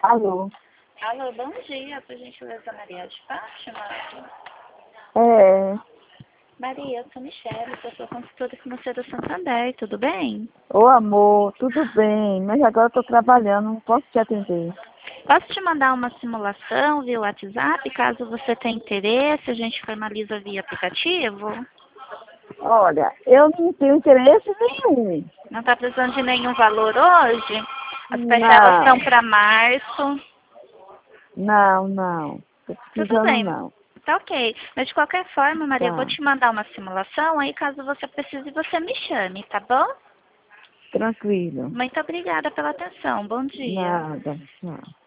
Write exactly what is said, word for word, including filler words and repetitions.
Alô? Alô, bom dia, por gentileza, Maria de Fátima. É. Maria, eu sou Michelle, eu sou consultora financeira do Santander, tudo bem? Ô amor, tudo bem, mas agora eu tô trabalhando, não posso te atender. Posso te mandar uma simulação via WhatsApp, caso você tenha interesse, a gente formaliza via aplicativo? Olha, eu não tenho interesse nenhum. Não está precisando de nenhum valor hoje? As parcelas Não, estão para março. não, não. Tô Tudo precisando bem, não. tá ok. Mas de qualquer forma, Maria, eu vou Tá, te mandar uma simulação, aí caso você precise, você me chame, tá bom? tranquilo. Muito obrigada pela atenção. Bom dia. Nada, tchau.